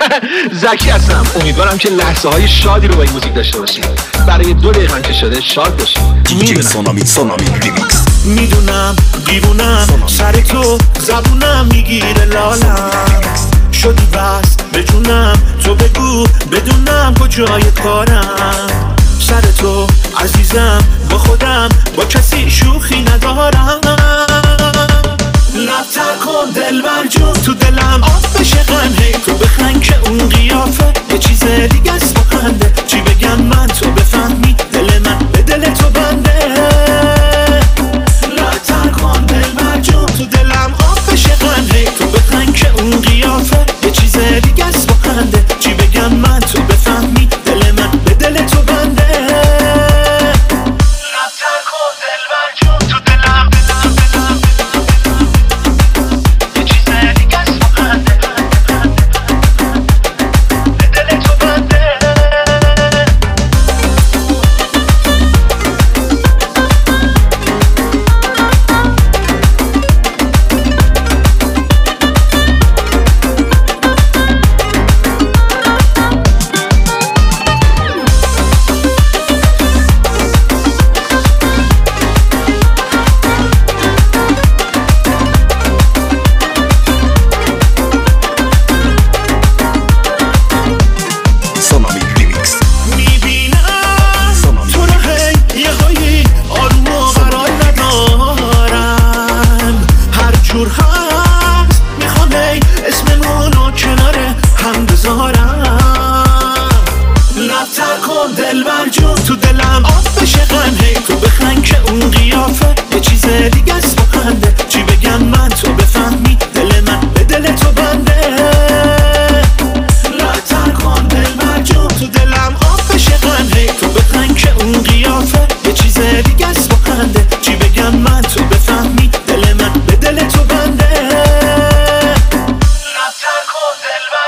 زکی هستم. امیدوارم که لحظه های شادی رو با این موزیک داشته باشیم. برای 2 دقیقه که شده شاد باشیم. دیجی سونامی ریمیکس. میدونم دیوونم سر تو زبونم میگیره لالم شدی بس به جونم تو بگو بدونم کجای کارم سر تو عزیزم با خودم با کسی شوخی ندارم لبتر کن دلبر جون تو دلم آب بشه غنهی تو بخند که اون قیافه یه چیز دیگه است با خنده چی بگم من تو بفهمی دل من به دل تو بنده لبتر کن دلبر جون تو دلم آب بشه غنهی تو بخند که اون قیافه یه چیز دیگه است با خنده چی بگم من تو بفهمی دل من به دل تو بنده لبتر کن دلبر جون تو دلم دل من به دل تو بنده لبتر کن دل